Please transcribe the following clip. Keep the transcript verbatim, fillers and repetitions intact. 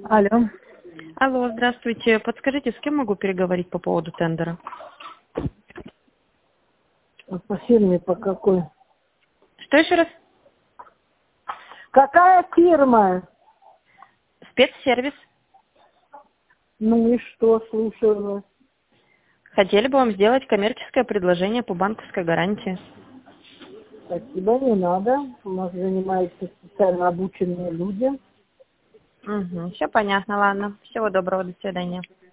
Алло. Алло, здравствуйте. Подскажите, с кем могу переговорить по поводу тендера? А по фирме по какой? Что еще раз? Какая фирма? Спецсервис. Ну и что, слушаю вас. Хотели бы вам сделать коммерческое предложение по банковской гарантии. Спасибо, не надо. У нас занимаются специально обученные люди. Угу, все понятно, ладно. Всего доброго, до свидания.